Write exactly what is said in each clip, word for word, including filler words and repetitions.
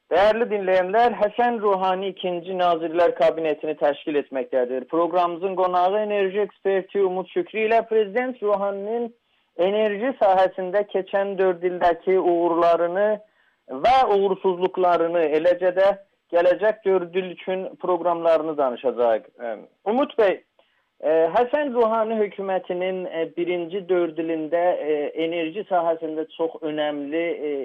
Değerli dinleyenler, Həsən Ruhani ikinci Nazirlər Kabinetini təşkil etməkdədir. Programımızın qonağı enerji eksperti Umut Şükrü ilə Prezident Ruhaninin enerji sahəsində keçən dörd ildəki uğurlarını və uğursuzluqlarını, eləcə də gələcək dörd il üçün proqramlarını danışacaq. Umut bəy, Həsən Ruhani hökumətinin birinci dörd ilində enerji sahəsində çox önəmli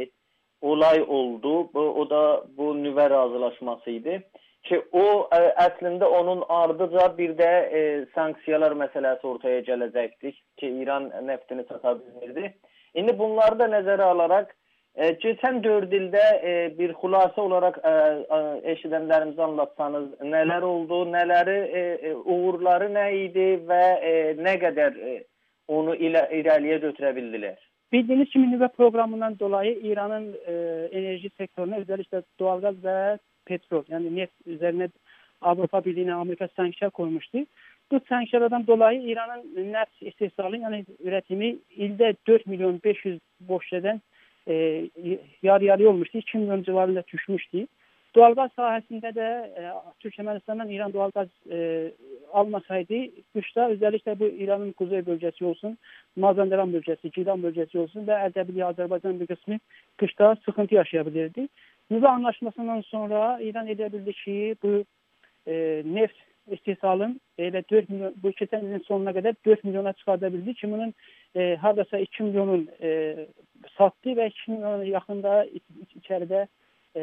olay oldu. O da bu nüvə razılaşması idi. Ki o əslində onun ardıca bir də e, sanksiyalar məsələsi ortaya gələcəkdir ki, İran neftini sata bilmirdi. İndi bunları da nəzərə alaraq e, keçən dörd ildə e, bir xülasə olaraq e, e, eşidənlərimizi anlatsanız, nələr oldu, nələri e, uğurları nə idi və e, nə qədər e, onu ilə, irəliyə götürə bildilər? Bildiğiniz kimi nüvə proqramından dolayı İranın e, enerji sektörüne özellikle doğalgaz ve petrol, yani neft üzerine Avrupa Birliği'ne Amerika sanksiyon koymuştu. Bu sanksiyonlardan dolayı İran'ın neft istihsalı, yani üretimi ilde dört milyon beş yüz boşluğdan e, yarı yarıya olmuştu. iki milyon civarında düşmüştü. Doğalgaz sahasında da e, Türkmenistan'dan İran doğalgaz e, almasaydı, kışta özellikle bu İran'ın kuzey bölgesi olsun, Mazandaran bölgesi, Gilan bölgesi olsun ve Erdebil Azerbaycan bir kısmı kışta sıkıntı yaşayabilirdi. Nüvə anlaşmasından sonra İran edebildi ki bu e, neft istihsalın elə dörd milyon, bu keçən ilin sonuna kadar dört milyona çıkartabildi ki bunun e, hardasa iki milyonun e, sattı ve iki milyona yakında içeride e,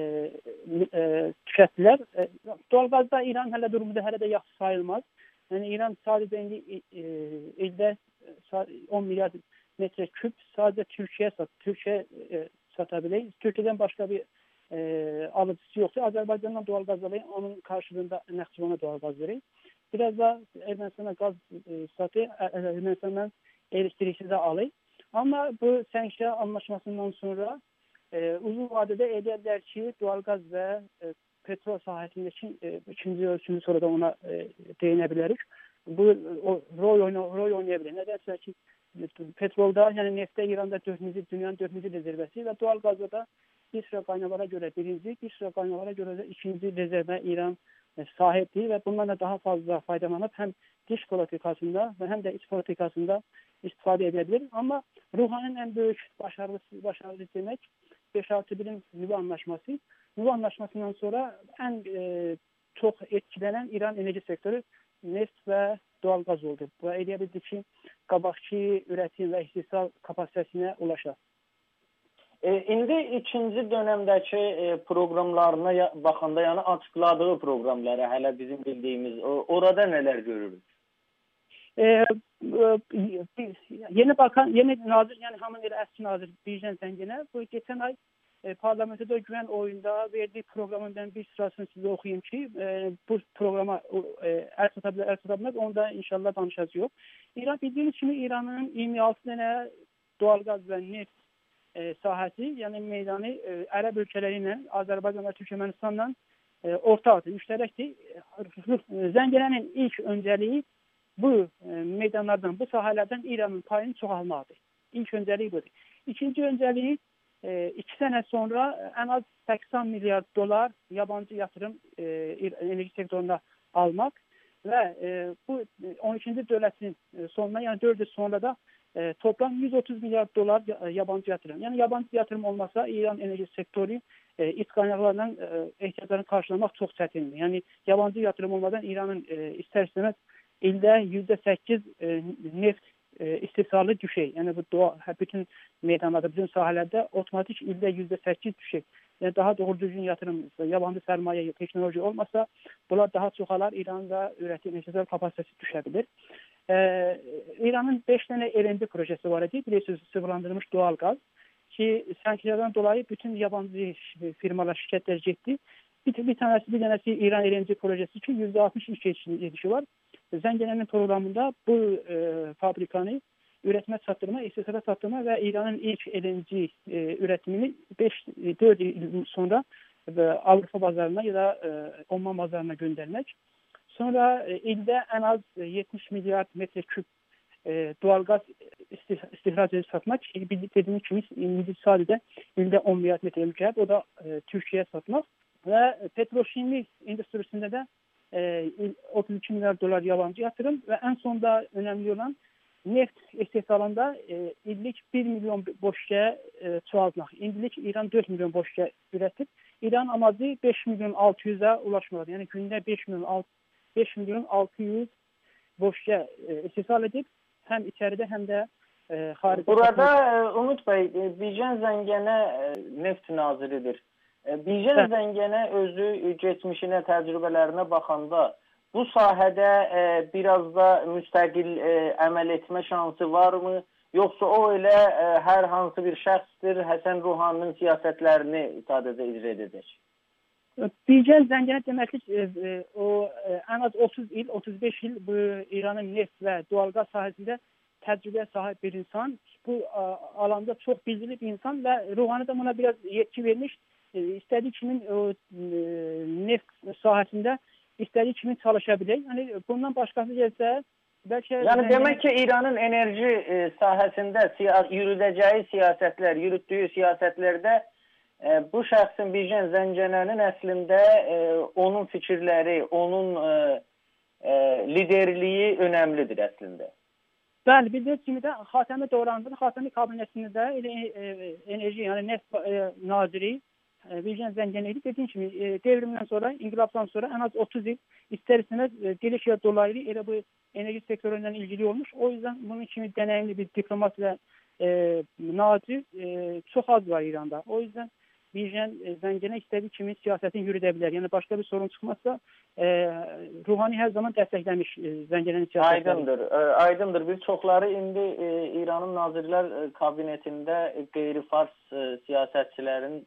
e, tükettiler. E, doğalgazda İran hələ durumunda hələ də yaxşı sayılmaz. Yani İran sadece indi e, ildə on milyar metre küp sadece Türkiye sat, Türkiye e, satabilir. Türkiye'den başka bir e, alıcısı yoktu. Azerbaycan'dan doğalgaz alayım, onun karşılığında Naxçıvana doğalgaz vereyim. Biraz da Ermenistan'a gaz e, satı, Ermenistan'dan elektriği de alayım. Ama bu sanksiyon anlaşmasından sonra e, uzun vadede ederler ki doğalgaz ve e, petrol sahasındaki e, ikinci ölçümü sonra da ona e, değinebiliriz. Bu o, rol, oyna, rol oynayabilir. Nedense ki petrolda, yani nefte İran'da dördüncü, dünyanın dördüncü rezervesi ve doğalgazda da bir sıra kaynaklara göre birinci, bir sıra kaynaklara göre de ikinci rezerve İran e, sahipti ve bunlarla daha fazla faydalanıp hem dış politikasında ve hem de iç politikasında istifade edebilir. Ama Ruhani'nin en büyük başarısı, başarılı demek beş altı birin nüvə anlaşması. Nüvə anlaşmasından sonra en e, çok etkilenen İran enerji sektörü neft ve doğalgaz oldu. Bu eləbildi ki, qabaqçı üretim ve istihsal kapasitesine ulaşar. E, indi ikinci dönemdəki e, proqramlarına baxanda, yəni açıqladığı proqramlara hələ bizim bildiyimiz, o, orada neler görürüz? E, e, yeni bakan, yeni nazir, yani hamın elə əski nazir Bircan Zənginə bu geçen ay e, parlamentoda güven oyunda verdiği programın ben bir sırasını size okuyayım ki e, bu programa e, el satabilir, el satabilir, onda inşallah danışacağız yok. İran bildiğiniz gibi İran'ın yirmi altı tane doğalgaz ve neft e, sahası, yani meydanı e, Arap ülkeleriyle, Azerbaycan ve Türkmenistan'la e, orta altı müşterekti. Zənginənin ilk önceliği bu e, meydanlardan, bu sahalardan İran'ın payını çoğalmadı. İlk önceliği budur. İkinci önceliği e, iki sene sonra en az seksen milyar dolar yabancı yatırım e, enerji sektöründe almak ve e, bu on ikinci dövlətin sonuna, yani dört yıl sonra da e, toplam yüz otuz milyar dolar yabancı yatırım. Yani yabancı yatırım olmasa İran enerji sektörü e, iç kaynaklardan e, ihtiyaçlarını karşılamak çok çetindir. Yani yabancı yatırım olmadan İran'ın e, ister istemez ilde yüzde sekiz e, neft e, istihsalı düşey. Yani bu doğa, bütün meydanlarda, bütün sahelerde otomatik ilde yüzde sekiz düşey. Yani daha doğru düzgün yatırım, yabancı sermaye, teknoloji olmasa bunlar daha çoxalar, İran'da üretim, istihsal kapasitesi düşebilir. Ee, İran'ın beş tane R and D projesi var idi. Biliyorsunuz sıfırlandırılmış doğalgaz. Ki sanksiyadan dolayı bütün yabancı firmalar, şirketler gitti. Bir, bir tanesi bir tanesi İran R and D projesi için yüzde altmış iş yetişi var. Zənginənin programında bu e, fabrikanı üretime sattırma, istihsala sattırma ve İran'ın ilk L N G e, üretimini beş dört yıl sonra e, Avrupa pazarına ya da e, Oman pazarına göndermek. Sonra e, ilde en az yetmiş milyar metreküp e, doğalgaz istihrac edip satmak. Dediğimiz kimi indi sadece ilde on milyar metre mükemmel. O da e, Türkiye'ye satmak. Ve petroşimya endüstrisinde de e, otuz iki milyar dolar yabancı yatırım ve en sonda önemli olan neft istihsalında e, illik bir milyon boşluğa e, çoğaltmak. İndilik İran dört milyon boşluğa üretip İran amacı beş milyon altı yüze ulaşmalıdır. Yani günde beş milyon beş milyon altı yüz boşluğa e, istihsal edip hem içeride hem de e, haricde. Burada e, Umut Bey, e, Bijan Zengene e, neft naziridir. E, Bijan evet. Zengene özü geçmişine, təcrübələrinə baxanda bu sahədə e, biraz da müstəqil e, əməl etmə şansı varmı? Yoxsa o elə e, hər hansı bir şəxsdir, Həsən Ruhaninin siyasətlərini sadəcə icra edəcək? Bijan Zengene demək ki, e, e, o e, en az otuz il, otuz beş il bu İranın neft və doğalgaz sahəsində təcrübəyə sahib bir insan. Bu a, alanda çox bilgili bir insan və Ruhani da buna biraz yetki vermiş. E, istədiyi kimin o e, neft sahəsində istədiyi kimin çalışa bilər. Yəni bundan başqası gəlsə bəlkə yəni demək ki, İranın enerji e, sahəsində siya yürüdəcəyi siyasətlər, yürütdüyü siyasətlərdə e, bu şəxsin Bijan Zengene'nin əslində e, onun fikirləri, onun e, e, liderliyi önəmlidir əslində. Bəli, bildiyiniz kimi də Xatəmi Doğranın Xatəmi kabinetində elə e, enerji, yəni neft e, naziri Bijan Zengene'ydi. Dediğim kimi e, devrimden sonra, inkılaptan sonra en az otuz yıl ister-istemez e, gelişe dolaylı elə bu enerji sektöründen ilgili olmuş. O yüzden bunun için deneyimli bir diplomat ve e, nazir e, çok az var İran'da. O yüzden Bijan Zengene istediği kimin siyasetini yürütebilir. Yani başka bir sorun çıkmazsa e, Ruhani her zaman desteklemiş e, Zengene'nin siyasetini. Aydındır. E, aydındır. Bir çoxları indi e, İran'ın Nazirlər Kabinetində qeyri-fars e, siyasetçilerin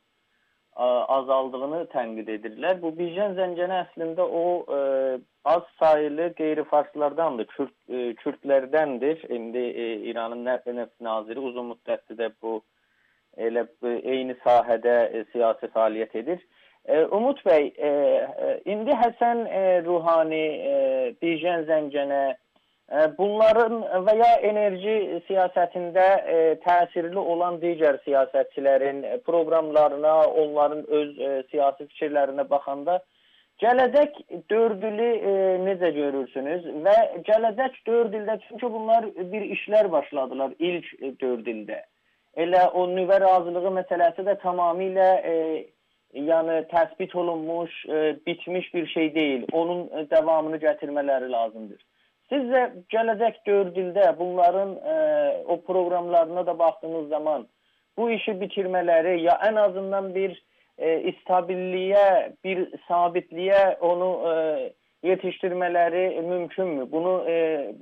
azaldığını tənqid edirlər. Bu Bijan Zengene əslində o e, az sayılı qeyri-farslardandır, Kürt, e, Kürtlərdəndir. İndi e, İranın neft naziri uzun müddətdir də bu elə eyni sahədə e, siyasi fəaliyyət edir. E, Umut Bey, e, e, indi Həsən e, Ruhani, e, Bijan Zengene bunların və ya enerji siyasətində e, təsirli olan digər siyasətçilərin proqramlarına, onların öz e, siyasi fikirlərinə baxanda gələcək dörd ili e, necə görürsünüz? Və gələcək dörd ildə, çünki bunlar bir işlər başladılar ilk e, dörd ildə. Elə o nüvə razılığı məsələsi də tamamilə e, yəni təsbit olunmuş, e, bitmiş bir şey deyil. Onun e, davamını gətirmələri lazımdır. Sizcə gələcək dörd ildə bunların e, o proqramlarına da baxdığınız zaman bu işi bitirmələri ya en azından bir e, istabilliyə, bir sabitliyə onu e, yetişdirmələri mümkünmü? Bunu e,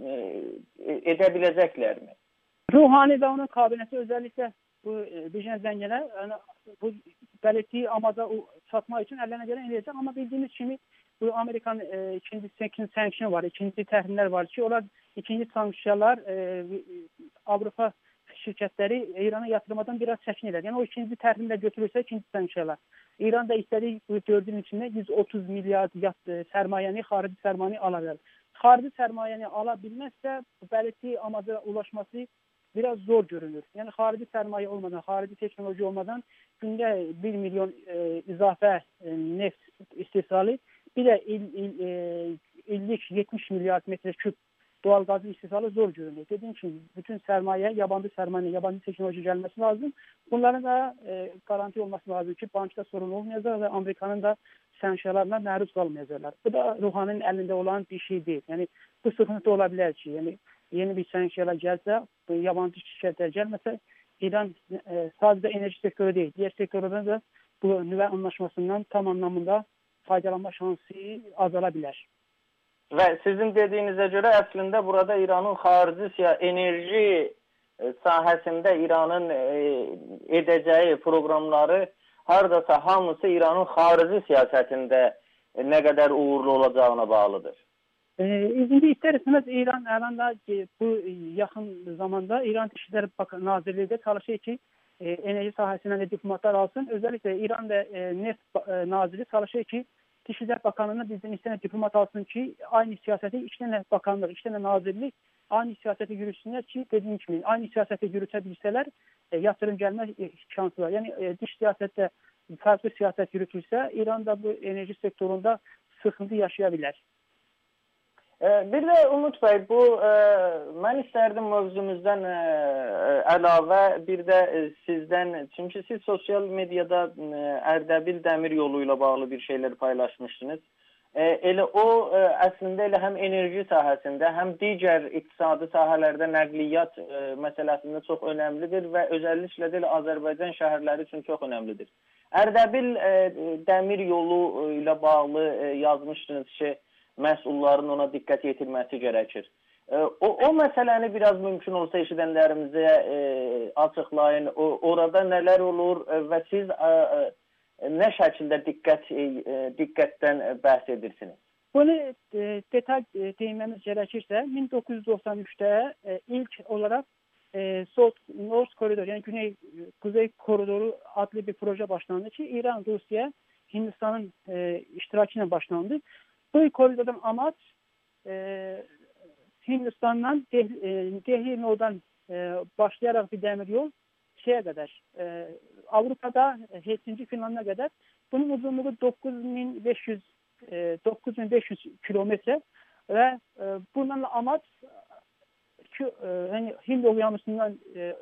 e, edə biləcəklərmi? Ruhani ve onun kabineti özellikle bu e, Bijan Zengene yani, bu belirttiği amaca satmak için ellerine gelen edecek ama bildiğimiz kimi bu Amerikan e, ikinci sanksiyon var, ikinci təhrimlər var ki, onlar ikinci sanksiyalar e, Avropa şirkətləri İrana yatırmadan biraz çəkinirlər. Yəni o ikinci təhrimlə götürürsə ikinci sanksiyalar. İran da istədiyi bu dörd il içində yüz otuz milyar e, sərmayəni, xarici sərmayəni ala bilər. Xarici sərmayəni ala bilməzsə belirtdiyi amaca ulaşması biraz zor görünür. Yəni xarici sərmayə olmadan, xarici teknoloji olmadan gündə bir milyon e, izafə e, neft istihsalı, bir de il, il, e, illik yetmiş milyar metre küp doğal gazın istihsalı zor görünüyor. Dediğim için bütün sermaye, yabancı sermaye, yabancı teknoloji gelmesi lazım. Bunların da e, garanti olması lazım ki bankta sorun olmayacak ve Amerika'nın da sanksiyalarına məruz qalmayacaklar. Bu da Ruhani'nin elinde olan bir şey değil. Yani bu sıkıntı olabilir ki, yani yeni bir sanksiyalar gelse, bu yabancı şirketler gelmese İran e, sadece enerji sektörü değil, diğer sektörlerden de bu nüvə anlaşmasından tam anlamında faydalanma şansı azalabilir. Və sizin dediyinizə görə əslində burada İranın xarici enerji sahəsində İranın edəcəyi proqramları haradasa hamısı İranın xarici siyasətində nə qədər uğurlu olacağına bağlıdır. E, İzmir ister-istemez İran əlanda bu yaxın zamanda İran Dışişləri Nazirliyi də çalışır ki e, enerji sahəsindən də diplomatlar alsın. Özellikle İran ve e, Neft e, Naziri çalışır ki Dışişlər Bakanlığı'na bizden istenen diplomat alsın ki aynı siyaseti iki tane bakanlık, iki tane nazirlik aynı siyaseti yürütsünler ki dediğim gibi aynı siyaseti yürütebilseler e, yatırım gelme şansı var. Yani e, dış siyasette farklı siyaset yürütülse İran'da bu enerji sektöründe sıkıntı yaşayabilir. Bir də Umut bəy, bu ə, mən istərdim mövzumuzdan ə, əlavə bir də sizdən, çünki siz sosial mediada ə, Ərdəbil dəmir yolu ilə bağlı bir şeyler paylaşmışsınız. Ə, elə o ə, əslində elə həm enerji sahəsində, həm digər iqtisadi sahələrdə nəqliyyat ə, məsələsində çox önəmlidir və özəlliklə də Azərbaycan şəhərləri üçün çox önəmlidir. Ərdəbil ə, dəmir yolu ilə bağlı ə, yazmışsınız ki, məsulların ona diqqət yetirməsi gərəkir. O, o məsələni biraz mümkün olsa eşidənlərimizə e, açıqlayın. O, orada nələr olur və siz e, nə şəkildə diqqət, e, diqqətdən bəhs edirsiniz? Bunu e, detay e, değinmemiz gerekirse bin dokuz yüz doksan üçte e, ilk olarak e, South North Koridor yani Güney Kuzey Koridoru adlı bir proje başlandı ki İran, Rusya, Hindistan'ın e, iştirakıyla başlandı. Bu koridordan amaç e, Hindistan'dan Dehli, e, Dehli'nin oradan e, başlayarak bir demir yol şeye kadar e, Avrupa'da Helsinki Finlandiya'ya kadar bunun uzunluğu dokuz bin beş yüz e, dokuz bin beş yüz kilometre ve e, bundan amaç şu e, yani Hind Okyanusu'ndan e,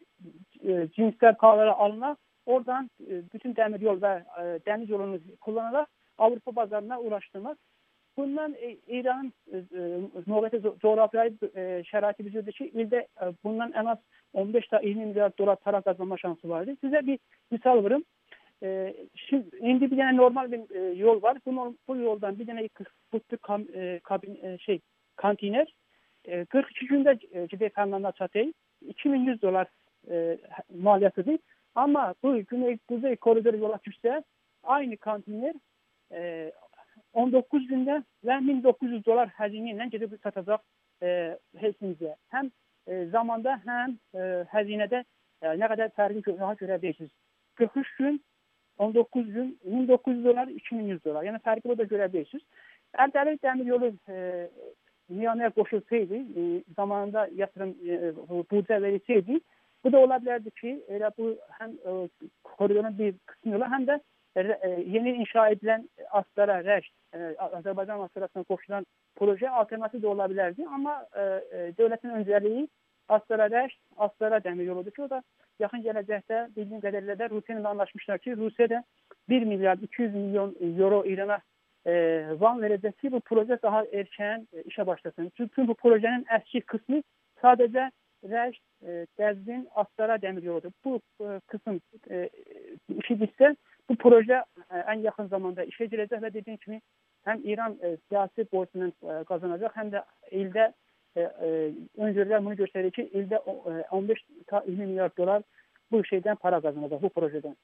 e, cinsler kağılara alına oradan e, bütün demir yol ve e, deniz yolunu kullanarak Avrupa pazarına ulaştırmak. Bundan e, İran e, nöbeti coğrafyayı e, şəraiti bizirdi ki, ildə e, bundan en az on beş ila iyirmi milyar dolar para kazanma şansı vardı. Size bir misal veririm. E, şimdi indi bir tane normal bir e, yol var. Bu, bu yoldan bir tane kırk kam, e, kabin e, şey kantiner e, kırk iki günde e, Cide Fernanda Çatey iki bin yüz dolar e, maliyetidir. Ama bu Güney Kuzey Koridoru yola düşse aynı kantiner e, on dokuz günde ve bin dokuz yüz dolar həzineyle gedib satacaq e, Helsinki'ye. Hem e, zamanda hem e, həzinede e, ne kadar fərqi daha görə bilirsiniz. kırk üç gün, on dokuz gün, bin dokuz yüz dolar, iki bin yüz dolar. Yani fərqi burada görə bilirsiniz. Ərdəbil dəmir yolu e, Miyanaya qoşulsaydı, e, zamanında yatırım e, budca verilseydi, bu da olabilirdi ki, elə bu hem e, koridorun bir kısmı yola hem de yeni inşa edilen Astara, Rəşt, Azərbaycan Astarasına koşulan proje alternatif de olabilirdi. Ama e, devletin önceliği Astara, Rəşt, Astara dəmir yoludur ki, o da yakın gelecekte bildiğim kadarıyla da Rusya ile anlaşmışlar ki, Rusya'da bir milyar iki yüz milyon euro İran'a e, van verecek ki bu proje daha erken e, işe başlasın. Çünkü bu projenin eski kısmı sadece Rəşt, e, Qəzvin, Astara dəmir yoludur. Bu e, kısım e, işi bitse bu proje e, en yakın zamanda işe girecek ve dediğim gibi hem İran e, siyasi boyutundan e, kazanacak hem de ilde e, e, öncüler bunu gösterir ki ilde e, on beş ila yirmi milyar dolar bu şeyden para kazanacak bu projeden.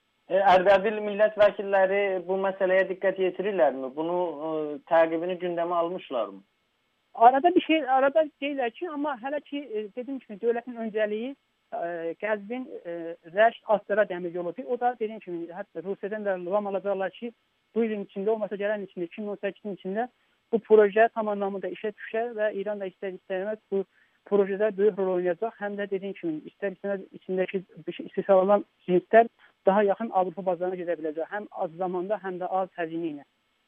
Ərdəbil milletvekilleri bu meseleye dikkat yetirirler mi? Bunu e, takibini gündeme almışlar mı? Arada bir şey arada şeyler ki ama hele ki e, dediğim gibi devletin önceliği Qəzvin, Rəşt, Astara dəmir yoludur. O da dediğim gibi hatta Rusya'dan da ram alacaklar ki bu yılın içinde olmasa gelen içinde iki bin on sekizin içinde bu proje tam anlamında işe düşer ve İran da ister istemez bu projede büyük rol oynayacak. Hem de dediğim gibi ister istemez içindeki istismar olan cinsler daha yakın Avrupa pazarına gidebilecek. Hem az zamanda hem de az həzineyle.